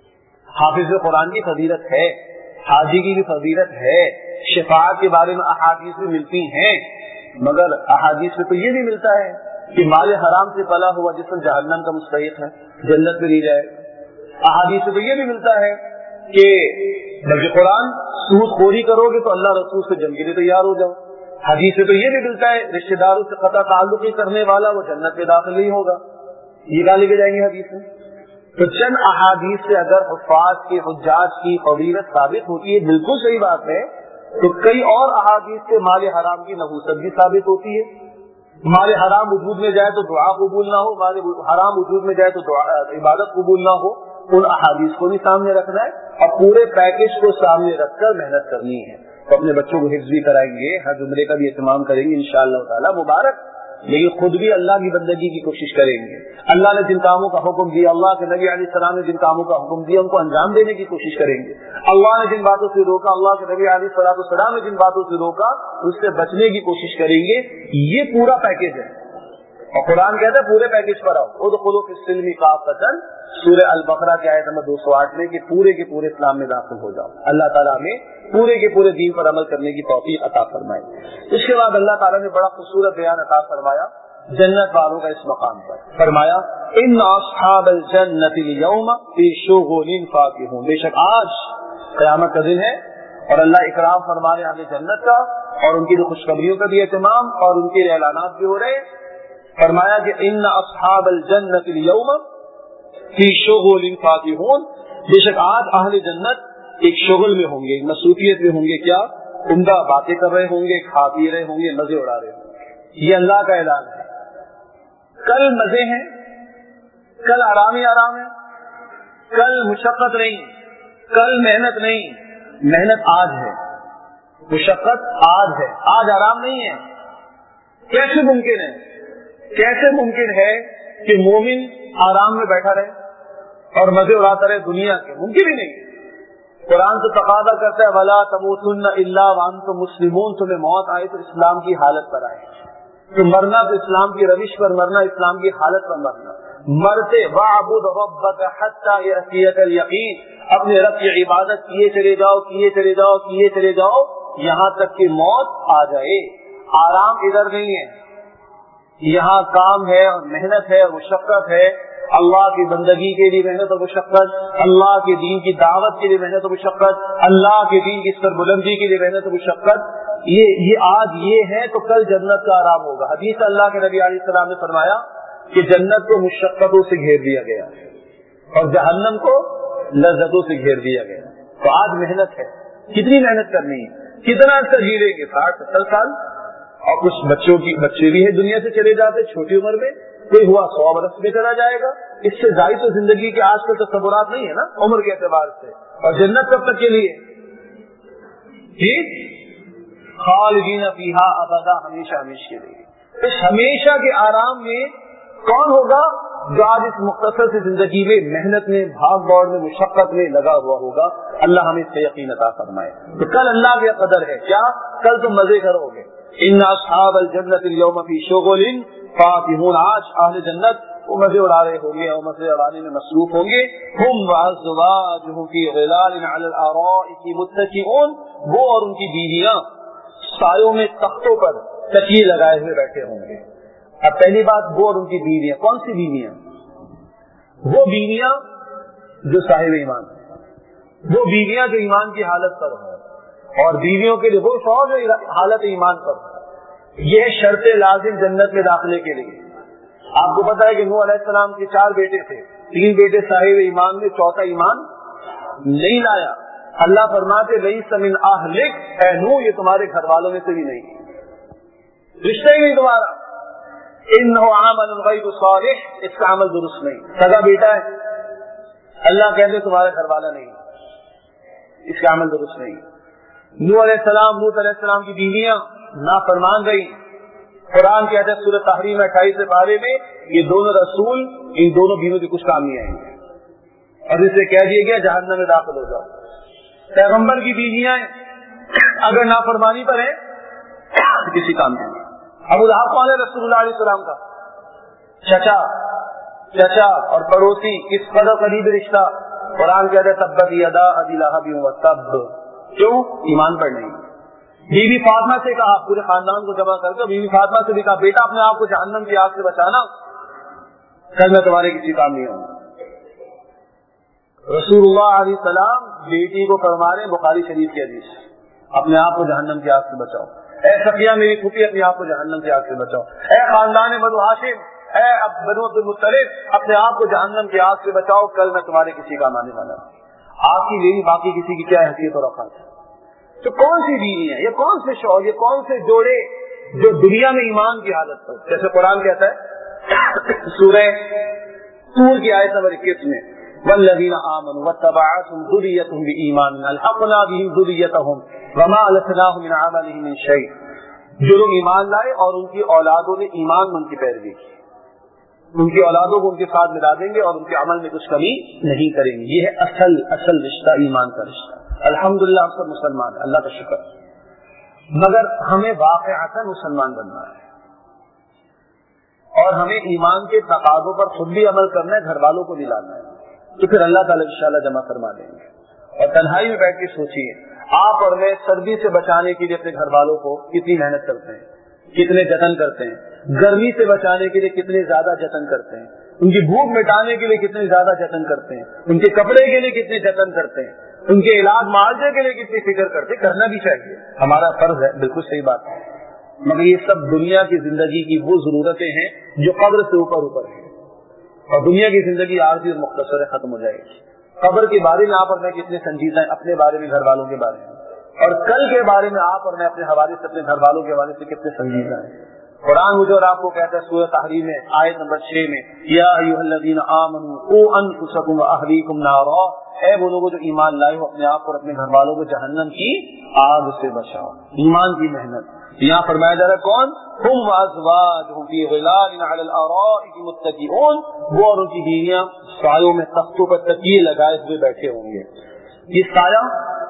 حافظ قرآن کی فضیلت ہے, حاجی کی بھی فضیلت ہے, شفاعت کے بارے میں احادیث بھی ملتی ہیں, مگر احادیث میں تو یہ بھی ملتا ہے کہ مال حرام سے پلا ہوا جسم جہنم کا مستحق ہے, جنت میں نہیں جائے گا. احادیث سے تو یہ بھی ملتا ہے کہ بلکہ قرآن سود خوری کرو گے تو اللہ رسول سے جنگ کے لیے تیار ہو جاؤ. حدیث سے تو یہ بھی ملتا ہے رشتے داروں سے قطع تعلق کرنے والا وہ جنت میں داخل نہیں ہوگا. یہ کہاں لے کے جائیں گے حدیث میں؟ تو چند احادیث سے اگر حفاظ کی حجاج کی فضیلت ثابت ہوتی ہے, بالکل صحیح بات ہے, تو کئی اور احادیث سے مال حرام کی نحوست بھی ثابت ہوتی ہے. مال حرام وجود میں جائے تو دعا قبول نہ ہو, مال حرام وجود میں جائے تو دعا عبادت قبول نہ ہو. ان احادیث کو بھی سامنے رکھنا ہے اور پورے پیکج کو سامنے رکھ کر محنت کرنی ہے. تو اپنے بچوں کو حفظ بھی کرائیں گے, ہر جملے کا بھی اہتمام کریں گے انشاءاللہ تعالی, مبارک, لیکن خود بھی اللہ کی بندگی کی کوشش کریں گے. اللہ نے جن کاموں کا حکم دیا, اللہ کے نبی علیہ السلام نے جن کاموں کا حکم دیا, ان کو انجام دینے کی کوشش کریں گے. اللہ نے جن باتوں سے روکا, اللہ کے نبی علیہ السلام نے جن باتوں سے روکا, اس سے بچنے کی کوشش کریں گے. یہ پورا پیکج ہے, اور قرآن کہتا ہے پورے پیکج پر آؤ. ادخلوا فی السلم کافۃ, سورہ البقرہ کی آیت نمبر دو سو آٹھ میں, کہ پورے کے پورے اسلام میں داخل ہو جاؤ. اللہ تعالیٰ میں پورے کے پورے دین پر عمل کرنے کی توفیق عطا فرمائے. اس کے بعد اللہ تعالیٰ نے بڑا خوبصورت بیان عطا فرمایا جنت والوں کا. اس مقام پر فرمایا ان اصحاب الجنۃ اليوم فی شغل فاکہون, بے شک آج قیامت کا دن ہے اور اللہ اکرام فرما رہے ہیں جنت کا, اور ان کی خوشخبریوں کا بھی اہتمام اور ان کے اعلانات بھی ہو رہے. فرمایا کہ ان اصحاب الجنۃ اليوم فی شغل فاکہون, بے شک آج اہل جنت ایک شغل میں ہوں گے, ایک مصروفیت میں ہوں گے. کیا؟ عمدہ باتیں کر رہے ہوں گے, کھا پی رہے ہوں گے, مزے اڑا رہے ہوں گے. یہ اللہ کا اعلان ہے. کل مزے ہیں, کل آرام ہی آرام ہے, کل مشقت نہیں, کل محنت نہیں, محنت آج ہے, مشقت آج ہے, آج آرام نہیں ہے. کیسے ممکن ہے, کیسے ممکن ہے کہ مومن آرام میں بیٹھا رہے اور مزے اڑاتا رہے دنیا کے؟ ممکن ہی نہیں. قرآن تو تقاضا کرتا ہے وَلَا تَمُوتُنَّ إِلَّا وَأَنْتُمْ مُسْلِمُونَ, تمہیں موت آئے تو اسلام کی حالت پر آئے. تو مرنا تو اسلام کی روش پر مرنا, اسلام کی حالت پر مرنا. مرتے وَاعْبُدْ رَبَّكَ حَتَّى يَأْتِيَكَ الْيَقِينُ, اپنے رب کی عبادت کیے چلے جاؤ, کیے چلے جاؤ, کیے چلے جاؤ, یہاں تک کہ موت آ جائے. آرام ادھر نہیں ہے, یہاں کام ہے اور محنت ہے اور مشقت ہے. اللہ کی بندگی کے لیے محنت اور مشقت, اللہ کے دین کی دعوت کے لیے محنت اور مشقت, اللہ کے دین کی سربلندی کے لیے محنت اور مشقت. یہ یہ آج یہ ہے تو کل جنت کا آرام ہوگا. حدیث اللہ کے نبی علیہ السلام نے فرمایا کہ جنت کو مشقتوں سے گھیر دیا گیا اور جہنم کو لذتوں سے گھیر دیا گیا. تو آج محنت ہے, کتنی محنت کرنی ہے, کتنا عرصہ جی لیں گے, ساٹھ ستر سال, اور کچھ بچوں کی بچے بھی ہیں دنیا سے چلے جاتے چھوٹی عمر میں, کوئی ہوا سو برس میں چلا جائے گا. اس سے زائد تو زندگی کے آج کل تصورات نہیں ہے نا عمر کے اعتبار سے. اور جنت کب تک کے لیے؟ ٹھیک, خالدین فیہا ابدا, ہمیشہ ہمیشہ کے لیے. اس ہمیشہ کے آرام میں کون ہوگا؟ جو آج اس مختصر سی زندگی میں محنت میں, بھاگ دوڑ میں, مشقت میں لگا ہوا ہوگا. اللہ ہمیں اس سے یقین عطا فرمائے. تو کل اللہ کا قدر ہے, کیا کل تم مزے کرو گے. ان اصحاب الجنت اليوم فی شغل فاکہون, آج اہل جنت وہ مزے اڑا رہے ہوں گے اور مزے اڑانے میں مصروف ہوں گے. ہم وازواجہم فی ظلال علی الارائک متکئون, وہ اور ان کی بیویاں سایوں میں تختوں پر تکیے لگائے ہوئے بیٹھے ہوں گے. اب پہلی بات, وہ اور ان کی بیویاں, کون سی بیویاں؟ وہ بیویاں جو صاحب ایمان, وہ بیویاں جو ایمان کی حالت پر ہوں, اور بیویوں کے لیے وہ شوہر جو حالت ایمان پر ہوں. یہ شرط لازم جنت میں داخلے کے لیے. آپ کو پتا ہے کہ نوح علیہ السلام کے چار بیٹے تھے, تین بیٹے صاحب ایمان میں, چوتھا ایمان نہیں لایا. اللہ فرماتے لیس من اہلک, اے نوح یہ تمہارے گھر والوں میں سے بھی نہیں. رشتہ ہی نہیں تمہارا. انہ عمل غیر صالح, اس کا عمل درست نہیں. سگا بیٹا ہے, اللہ کہتے تمہارا گھر والا نہیں, اس کا عمل درست نہیں. نوح علیہ السلام, لوط علیہ السلام کی بیویاں نافرمان رہی. قرآن کہتا ہے سورۃ تحریم اٹھائیس پارے میں, یہ دونوں رسول ان دونوں بیویوں کے کچھ کام نہیں آئیں گے, اور اسے کہہ دیا گیا جہنم میں داخل ہو جاؤ. پیغمبر کی بیویاں اگر نافرمانی پر ہیں کسی کام نہیں. ابو لہب کون ہے؟ رسول اللہ علیہ السلام کا چچا, چچا اور پڑوسی, کس قدر قریب رشتہ. قرآن کہتا ہے تبت یدا ابی لہب وتب, کیوں؟ ایمان پر نہیں. بی بی فاطمہ سے کہا, پورے خاندان کو جمع کر کے بی بی فاطمہ سے بھی کہا بیٹا اپنے آپ کو جہنم کی آگ سے بچانا, کل میں تمہارے کسی کام نہیں ہوں. رسول اللہ علیہ السلام بیٹی کو فرما رہے بخاری شریف کی حدیث, اپنے آپ کو جہنم کی آگ سے بچاؤ. اے صفیہ میری پھوپھی, اپنے آپ کو جہنم کی آگ سے بچاؤ. اے خاندان بنو ہاشم, اے بنو عبد المطلب, اپنے آپ کو جہنم کی آگ سے بچاؤ, کل میں تمہارے کسی کام آنے والا ہوں. آپ کی بیوی باقی کسی کی کیا حیثیت اور اوقات ہے؟ تو کون سی بیوی ہے, یہ کون سے شوہر, یہ کون سے جوڑے جو دنیا میں ایمان کی حالت پر, جیسے قرآن کہتا ہے سورہ طور کی آیت نمبر اکیس میں, والذین آمنوا واتبعتهم ذریتهم بایمان الحقنا بهم ذریتهم وما الفناهم من عملهم من شیء. جو لوگ ایمان لائے اور ان کی اولادوں نے ایمان میں ان کی پیروی کی, ان کی اولادوں کو ان کے ساتھ ملا دیں گے اور ان کے عمل میں کچھ کمی نہیں کریں گے. یہ ہے اصل اصل رشتہ, ایمان کا رشتہ. الحمدللہ ہم سب مسلمان ہیں, اللہ کا شکر. مگر ہمیں واقعتا مسلمان بننا ہے اور ہمیں ایمان کے تقاضوں پر خود بھی عمل کرنا ہے, گھر والوں کو دلانا ہے, تو پھر اللہ تعالیٰ انشاءاللہ جمع فرما دیں گے. اور تنہائی میں بیٹھ کے سوچیے, آپ اور میں سردی سے بچانے کے لیے اپنے گھر والوں کو کتنی محنت کرتے ہیں, کتنے جتن کرتے ہیں. گرمی سے بچانے کے لیے کتنے زیادہ جتن کرتے ہیں. ان کی بھوک مٹانے کے لیے کتنے زیادہ جتن کرتے ہیں. ان کے کپڑے کے لیے کتنے جتن کرتے ہیں. ان کے علاج معالجے کے لیے کتنی فکر کرتے. کرنا بھی چاہیے, ہمارا فرض ہے, بالکل صحیح بات ہے. مگر یہ سب دنیا کی زندگی کی وہ ضرورتیں ہیں جو قبر سے اوپر اوپر ہیں, اور دنیا کی زندگی عارضی اور مختصر ختم ہو جائے گی. قبر کے بارے میں آپ اور میں کتنے سنجیدہ ہیں, اپنے بارے میں, گھر والوں کے بارے میں, اور کل کے بارے میں آپ اور میں اپنے حوالے سے, اپنے گھر والوں کے حوالے سے کتنے سنجیدہ ہیں. قرآن مجھے اور آپ کو کہتا ہے سورۃ تحریم میں آیت نمبر چھ میں, یا ایھا الذین آمنوا قوا انفسکم واہلیکم نارا, اے وہ لوگوں جو ایمان لائے ہو, اپنے آپ اور اپنے گھر والوں کو جہنم کی آگ سے بچاؤ. ایمان کی محنت. یہاں فرمایا جا رہا ہے کون؟ ہم وازواجہم فی ظلال علی الارائک متکئون, وہ اور ان کی بیویاں سایوں میں تختوں پر تکیے لگائے ہوئے بیٹھے ہوں گے. یہ سایہ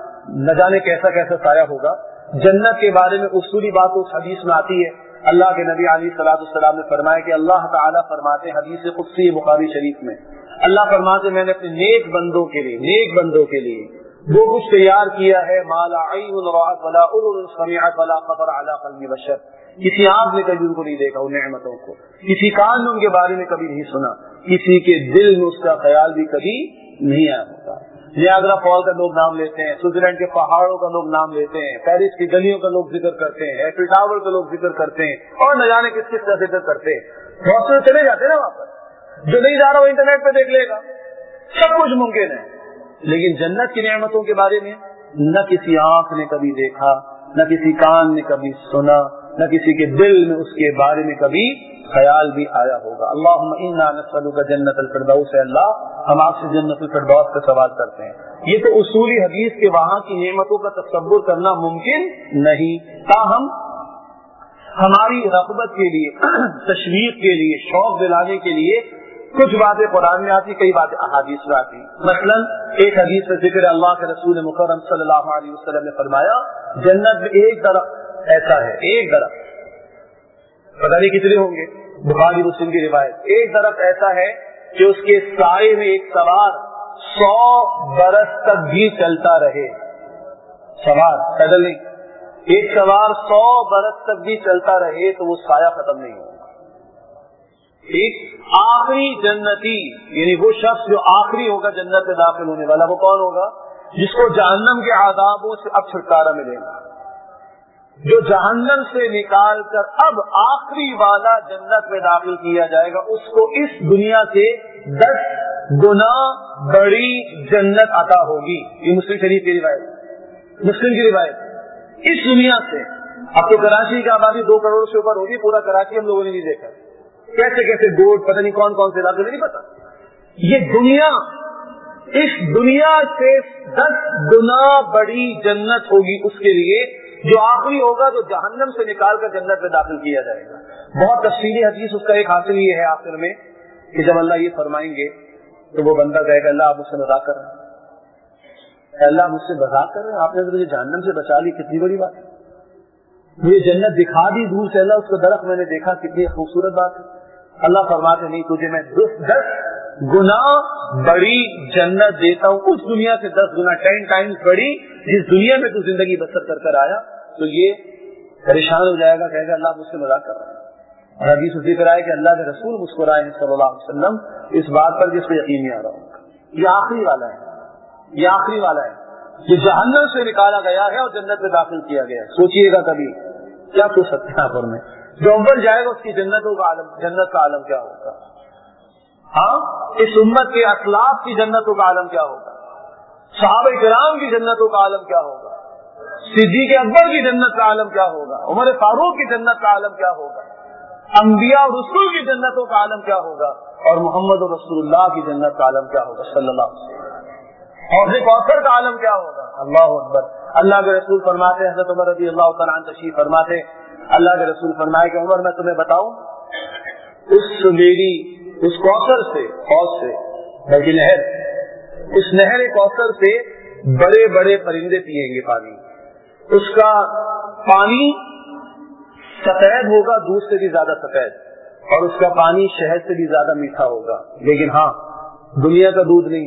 نہ جانے کیسا کیسا سایہ ہوگا. جنت کے بارے میں اصولی بات اس حدیث میں آتی ہے. اللہ کے نبی علیہ الصلوۃ والسلام نے فرمایا کہ اللہ تعالیٰ فرماتے ہیں حدیث قدسی بخاری شریف میں, اللہ فرماتے میں نے اپنے نیک بندوں کے لیے, نیک بندوں کے لیے وہ کچھ تیار کیا ہے, ما لا عین رأت ولا اذن سمعت ولا خطر علی قلب بشر, کسی آنکھ نے کبھی ان کو نہیں دیکھا, ان نعمتوں کو, کسی کان نے ان کے بارے میں کبھی نہیں سنا, کسی کے دل میں اس کا خیال بھی کبھی نہیں آیا ہوتا. نیاگرا فال کا لوگ نام لیتے ہیں, سوئٹزرلینڈ کے پہاڑوں کا لوگ نام لیتے ہیں, پیرس کی گلیوں کا لوگ ذکر کرتے ہیں, ایفل ٹاور کا لوگ ذکر کرتے ہیں, اور نہ جانے کس کس کا ذکر کرتے ہیں. بہت سے چلے جاتے ہیں نا وہاں پر, جو نہیں جا رہا وہ انٹرنیٹ پہ دیکھ لے گا, سب کچھ ممکن ہے. لیکن جنت کی نعمتوں کے بارے میں نہ کسی آنکھ نے کبھی دیکھا, نہ کسی کان نے کبھی سنا, نہ کسی کے دل میں اس کے بارے میں کبھی خیال بھی آیا ہوگا. اللہم انا نسألک جنت الفردوس, اللہ ہم آپ سے جنت الفردوس کا سوال کرتے ہیں. یہ تو اصولی حدیث کے وہاں کی نعمتوں کا تصور کرنا ممکن نہیں, تاہم ہماری رغبت کے لیے, تشویق کے لیے, شوق دلانے کے لیے کچھ باتیں قرآن میں آتی, کئی باتیں احادیث میں آتی. مثلا ایک حدیث میں ذکر اللہ کے رسول مکرم صلی اللہ علیہ وسلم نے فرمایا جنت میں ایک درخت ایسا ہے, ایک درخت, پتہ نہیں کتنے ہوں گے, بخاری مسلم کی روایت, ایک درخت ایسا ہے کہ اس کے سائے میں ایک سوار سو برس تک بھی چلتا رہے. سوار پیدل نہیں, ایک سوار سو برس تک بھی چلتا رہے تو وہ سایہ ختم نہیں ہوگا. ایک آخری جنتی, یعنی وہ شخص جو آخری ہوگا جنت میں داخل ہونے والا, وہ کون ہوگا؟ جس کو جہنم کے عذابوں سے اب چھٹکارا ملے گا, جو جہنم سے نکال کر اب آخری والا جنت میں داخل کیا جائے گا, اس کو اس دنیا سے دس گنا بڑی جنت عطا ہوگی. یہ مسلم شریف کی روایت, مسلم کی روایت. اس دنیا سے اب تو کراچی کی آبادی دو کروڑ سے اوپر ہوگی، پورا کراچی ہم لوگوں نے نہیں دیکھا، کیسے کیسے گوٹ پتہ نہیں کون کون سے علاقے نہیں پتا. یہ دنیا، اس دنیا سے دس گنا بڑی جنت ہوگی اس کے لیے جو آخری ہوگا، جو جہنم سے نکال کر جنت میں داخل کیا جائے گا. بہت تفصیلی حدیث اس کا ایک حاصل یہ ہے آخر میں کہ جب اللہ یہ فرمائیں گے تو وہ بندہ کہے گا اللہ آپ مجھ سے مذاق کر رہے ہیں، اللہ مجھ سے مذاق کر رہے ہیں، آپ نے مجھے جہنم سے بچا لی، کتنی بڑی بات ہے، مجھے جنت دکھا دی دور سے، اللہ اس کا درخت میں نے دیکھا، کتنی خوبصورت بات ہے. اللہ فرماتے نہیں تجھے میں دس گنا بڑی جنت دیتا ہوں، اس دنیا سے دس گنا ٹین ٹائمز بڑی جس دنیا میں تو زندگی بسر کر کر آیا. تو یہ پریشان ہو جائے گا، کہے گا اللہ مجھ سے مذاق کر رہا ہے. اور حدیث ذکر آئے کہ اللہ کے رسول مسکرائے ہیں صلی اللہ علیہ وسلم اس بات پر جس کو یقین نہیں آ رہا ہوں. یہ آخری والا ہے، یہ آخری والا ہے جو جہنم سے نکالا گیا ہے اور جنت میں داخل کیا گیا ہے. سوچئے گا کبھی کیا سوچ سکتے ہیں پر میں جو اول جائے گا اس کی جنتوں کا عالم، جنت کا عالم کیا ہوگا. ہاں اس امت کے اسلاف کی جنتوں کا عالم کیا ہوگا، صحابہ کرام کی جنتوں کا عالم کیا ہوگا، صدیق اکبر کی جنت کا عالم کیا ہوگا، عمر فاروق کی جنت کا عالم کیا ہوگا، انبیاء اور رسول کی جنتوں کا عالم کیا ہوگا، اور محمد رسول اللہ کی جنت کا عالم کیا ہوگا صلی اللہ علیہ وسلم، اور کوثر کا عالم کیا ہوگا. اللہ اکبر. اللہ کے رسول فرماتے، حضرت عمر رضی اللہ تعالیٰ عنہ تشریف فرماتے، اللہ کے رسول فرمائے کہ عمر میں تمہیں بتاؤں اس میری اس کوثر سے، حوض سے بلکہ نہر، اس نہر کوثر سے بڑے بڑے پرندے پیئیں گے پانی، اس کا پانی سفید ہوگا، دودھ سے بھی زیادہ سفید، اور اس کا پانی شہد سے بھی زیادہ میٹھا ہوگا. لیکن ہاں دنیا کا دودھ نہیں،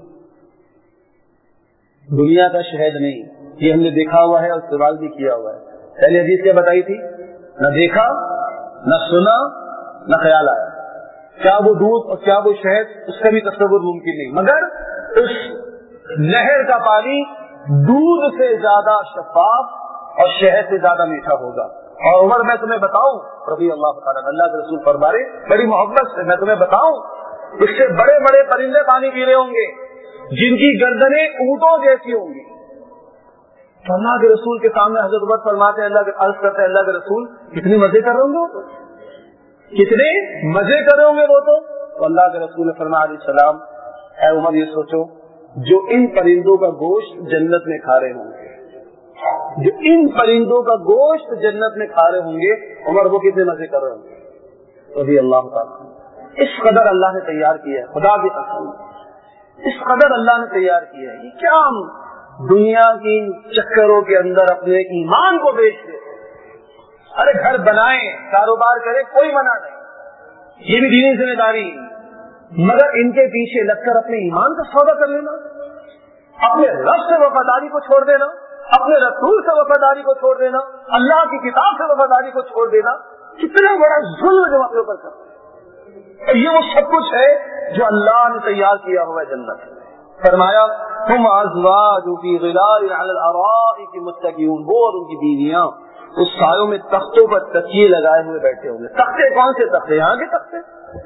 دنیا کا شہد نہیں. یہ ہم نے دیکھا ہوا ہے اور استعمال بھی کیا ہوا ہے. پہلے حدیث کیا بتائی تھی، نہ دیکھا نہ سنا نہ خیال آیا، کیا وہ دودھ اور کیا وہ شہد اس کا بھی تصور ممکن نہیں، مگر اس نہر کا پانی دودھ سے زیادہ شفاف اور شہد سے زیادہ میٹھا ہوگا. اور عمر میں تمہیں بتاؤں رضی اللہ تعالیٰ، اللہ کے رسول فرمائے بڑی محبت سے، میں تمہیں بتاؤں اس سے بڑے بڑے پرندے پانی پی رہے ہوں گے جن کی گردنیں اونٹوں جیسی ہوں گی. تو اللہ کے رسول کے سامنے حضرت عمر فرماتے ہیں، اللہ کے عرض کرتے ہیں اللہ کے رسول کتنے مزے کر رہے ہوں گے وہ تو، کتنے مزے کر رہے ہوں گے وہ تو. تو اللہ کے رسول فرمایا علیہ السلام اے عمر یہ سوچو جو ان پرندوں کا گوشت جنت میں کھا رہے ہوں گے، جو ان پرندوں کا گوشت جنت میں کھا رہے ہوں گے، عمر وہ کتنے مزے کر رہے ہوں گے. رضی اللہ تعالیٰ. اس قدر اللہ نے تیار کیا ہے، خدا کی قسم اس قدر اللہ نے تیار کیا ہے. یہ کیا ہم دنیا کی چکروں کے اندر اپنے ایمان کو بیچ دے. ارے گھر بنائیں، کاروبار کریں، کوئی منع نہیں، یہ بھی دینی ذمہ داری، مگر ان کے پیچھے لگ کر اپنے ایمان کا سودا کر لینا، اپنے رب سے وفاداری کو چھوڑ دینا، اپنے رسول سے وفاداری کو چھوڑ دینا، اللہ کی کتاب سے وفاداری کو چھوڑ دینا، کتنا بڑا ظلم جو اپنے اوپر کرتا ہے. یہ وہ سب کچھ ہے جو اللہ نے تیار کیا ہوا ہے جنت. فرمایا ہم ازواج فی ظلال علی الارائک متکئون، وہ اور ان کی بیویاں اس سایوں میں تختوں پر تکیے لگائے ہوئے بیٹھے ہوں گے. تختے کون سے تختے؟ یہاں کے تختے،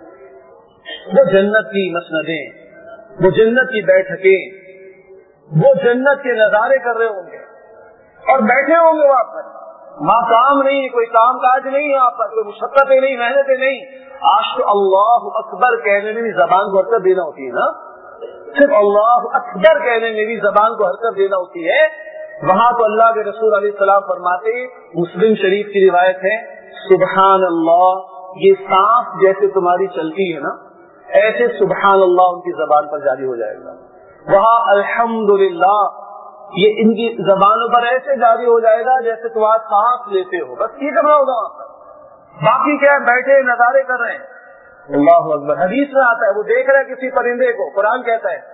وہ جنت کی مسندیں، وہ جنت کی بیٹھکیں، وہ جنت کے نظارے کر رہے ہوں گے اور بیٹھے ہوں گے وہاں پر. ماں کام نہیں، کوئی کام کاج نہیں یہاں پر، کوئی مشقتیں نہیں، محنتیں نہیں. آج تو اللہ اکبر کہنے میں بھی زبان کو حرکت دینا ہوتی ہے نا، صرف اللہ اکبر کہنے میں بھی زبان کو حرکت دینا ہوتی ہے. وہاں تو اللہ کے رسول علیہ السلام فرماتے، مسلم شریف کی روایت ہے، سبحان اللہ، یہ سانس جیسے تمہاری چلتی ہے نا ایسے سبحان اللہ ان کی زبان پر جاری ہو جائے گا. وہاں الحمدللہ یہ ان کی زبانوں پر ایسے جاری ہو جائے گا جیسے تم آج سانس لیتے ہو، بس یہ کرنا ہوگا وہاں پر. باقی کیا ہے، بیٹھے نظارے کر رہے ہیں. اللہ اکبر. حدیث میں آتا ہے وہ دیکھ رہے کسی پرندے کو، قرآن کہتا ہے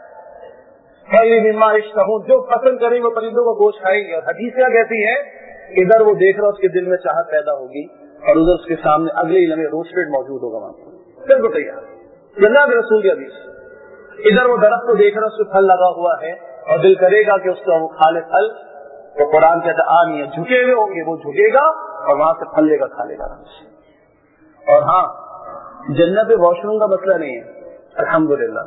مما یشتہون، جو پسند کریں وہ پرندوں کو گوشت کھائیں گے. اور حدیث کیا کہتی ہے، ادھر وہ دیکھ رہا اس کے دل میں چاہت پیدا ہوگی اور ادھر اس کے سامنے اگلے ہی لمحے روسٹڈ موجود ہوگا وہاں پر، بالکل تیار. اللہ کے رسول کی حدیث. ادھر وہ درخت کو دیکھ رہا اس پہ پھل لگا ہوا ہے اور دل کرے گا کہ اس کا وہ کھا لے پھل، تو قرآن کہتا ہے آ نہیں ہے، جھکے ہوئے ہوں گے، وہ جھکے گا اور وہاں سے پھل لے گا، کھا لے گا. اور ہاں جنت میں واش روم کا مسئلہ نہیں ہے، الحمدللہ.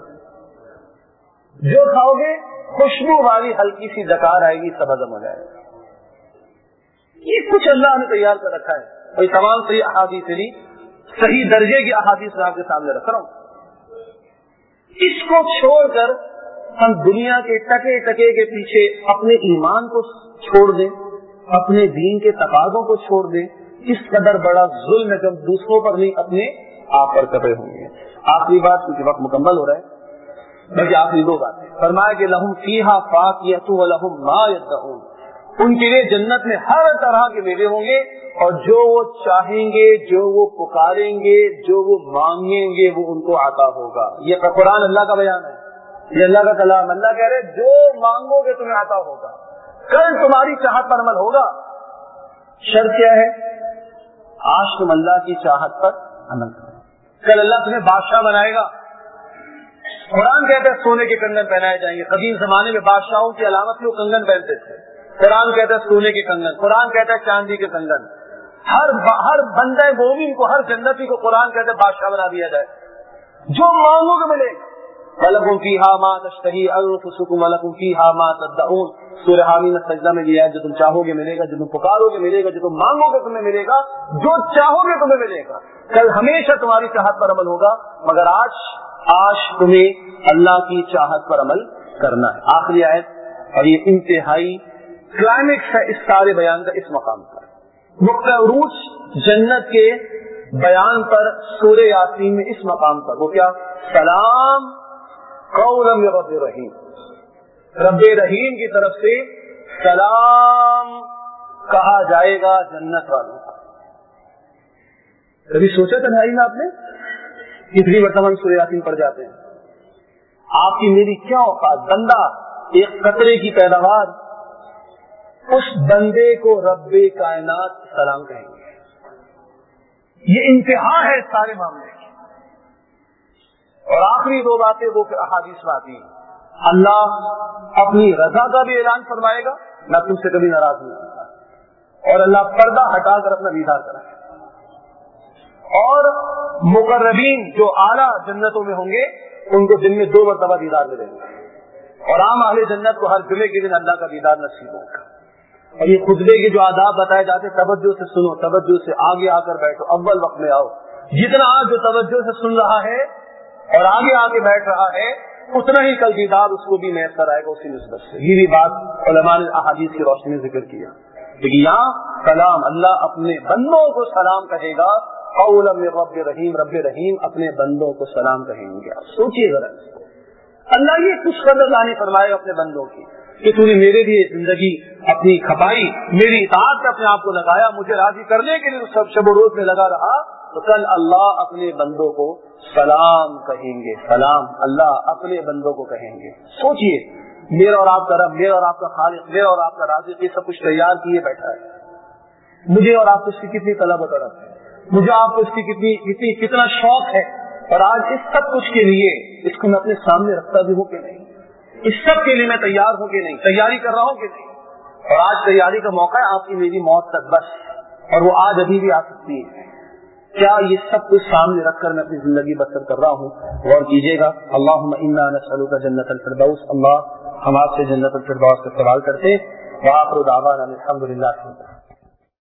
جو کھاؤ گے خوشبو والی ہلکی سی ڈکار آئے گی، سب ہضم ہو جائے گا. یہ کچھ اللہ نے تیار کر رکھا ہے، اور یہ تمام صحیح احادیث لی، صحیح درجے کی احادیث میں آپ کے سامنے رکھ رہا ہوں۔ اس کو چھوڑ کر ہم دنیا کے ٹکے ٹکے کے پیچھے اپنے ایمان کو چھوڑ دیں، اپنے دین کے تقاضوں کو چھوڑ دیں، اس قدر بڑا ظلم ہے جب دوسروں پر نہیں اپنے آپ پر کر رہے ہوں گے۔ آخری بات، کیونکہ وقت مکمل ہو رہا ہے، بلکہ آخری دو باتیں فرمایا کہ لہم فیہا فاکہۃ ولہم ما یدعون، ان کے لیے جنت میں ہر طرح کے میوے ہوں گے، اور جو وہ چاہیں گے، جو وہ پکاریں گے، جو وہ مانگیں گے، وہ ان کو عطا ہوگا۔ یہ قرآن اللہ کا بیان ہے، یہ اللہ کا کلام۔ اللہ کہہ رہے جو مانگو گے تمہیں عطا ہوگا، کل تمہاری چاہت پر عمل ہوگا۔ شرط کیا ہے؟ آج تم اللہ کی چاہت پر عمل کرو، کل اللہ تمہیں بادشاہ بنائے گا۔ قرآن کہتا ہے سونے کے کنگن پہنائے جائیں گے، قدیم زمانے میں بادشاہوں کی علامت وہ کنگن پہنتے تھے۔ قرآن کہتا ہے سونے کے کنگن، قرآن کہتا ہے چاندی کے کنگن۔ ہر ہر بندہ مومن کو، ہر جنتی کو قرآن کہتا ہے بادشاہ بنا دیا جائے، جو مانگو گے ملے گا۔ وَلَكُمْ فِيهَا مَا تَشْتَهِي أَنفُسُكُمْ وَلَكُمْ فِيهَا مَا تَدَّعُونَ۔ سورہ حامیم میں سجدہ میں دیا ہے، جو تم چاہو گے ملے گا، جو تم پکارو گے ملے گا، جو تم مانگو گے تمہیں ملے گا، جو چاہو گے تمہیں ملے گا۔ کل ہمیشہ تمہاری چاہت پر عمل ہوگا، مگر آج آج تمہیں اللہ کی چاہت پر عمل کرنا ہے۔ آخری آیت، اور یہ انتہائی کلائمیکس ہے اس سارے بیان کا اس مقام پر، نقطہ عروج جنت کے بیان پر سورہ یاسین میں اس مقام پر، وہ کیا؟ سلام قولا من رب رحیم، رب رحیم کی طرف سے سلام کہا جائے گا جنت والوں کو۔ کبھی سوچا تنہائی میں آپ نے کتنی مرتبہ سورہ یاسین پڑھ جاتے ہیں؟ آپ کی میری کیا اوقات، بندہ ایک قطرے کی پیداوار، اس بندے کو رب کائنات سلام کہیں گے۔ یہ انتہا ہے سارے معاملے کی۔ اور آخری دو باتیں وہ پھر احادیث میں آتی ہیں۔ اللہ اپنی رضا کا بھی اعلان فرمائے گا، میں تم سے کبھی ناراض نہیں ہوں، اور اللہ پردہ ہٹا کر اپنا دیدار کرائے گا، اور مقربین جو اعلیٰ جنتوں میں ہوں گے ان کو دن میں دو مرتبہ دیدار ملے گا، اور عام اہل جنت کو ہر جمعے کے دن اللہ کا دیدار نصیب ہوگا۔ اور یہ خطبے کے جو آداب بتائے جاتے، توجہ سے سنو، توجہ سے آگے آ کر بیٹھو، اول وقت میں آؤ۔ جتنا آج جو توجہ سے سن رہا ہے اور آگے آ کے بیٹھ رہا ہے، اتنا ہی کل دیدار اس کو بھی میسر آئے گا اسی نسبت سے۔ یہ بھی بات علماء نے احادیث کی روشنی میں ذکر کیا۔ لیکن یہاں کلام اللہ اپنے بندوں کو سلام کہے گا، قولا من رب رحیم، رب رحیم اپنے بندوں کو سلام کہیں گے۔ سوچیے ذرا، اللہ یہ کچھ قدر لانے فرمائے اپنے بندوں کی کہ تو نے میرے لیے زندگی اپنی کھپائی، میری اطاعت میں اپنے آپ کو لگایا، مجھے راضی کرنے کے لیے سب شب و روز میں لگا رہا، تو کل اللہ اپنے بندوں کو سلام کہیں گے۔ سلام اللہ اپنے بندوں کو کہیں گے۔ سوچئے، میرا اور آپ کا رب، میرا اور آپ کا خالق، میرا اور آپ کا رازق، یہ سب کچھ تیار کیے بیٹھا ہے۔ مجھے اور آپ کو اس کی کتنی طلب و طلب ہے، مجھے آپ کو اس کی کتنی کتنی کتنا شوق ہے، اور آج اس سب کچھ کے لیے اس کو میں اپنے سامنے رکھتا بھی ہوں کہ نہیں، اس سب کے لیے میں تیار ہوں کہ نہیں، تیاری کر رہا ہوں کہ نہیں۔ اور آج تیاری کا موقع ہے، آپ کی میری موت تک بس، اور وہ آج ابھی بھی آ سکتی ہے۔ کیا یہ سب کچھ سامنے رکھ کر میں اپنی زندگی بسر کر رہا ہوں؟ غور کیجیے گا۔ اللہم انا نسألک جنت الفردوس، اللہ ہم آپ سے جنت الفردوس کا سوال کرتے۔ وآخر دعوانا الحمدللہ۔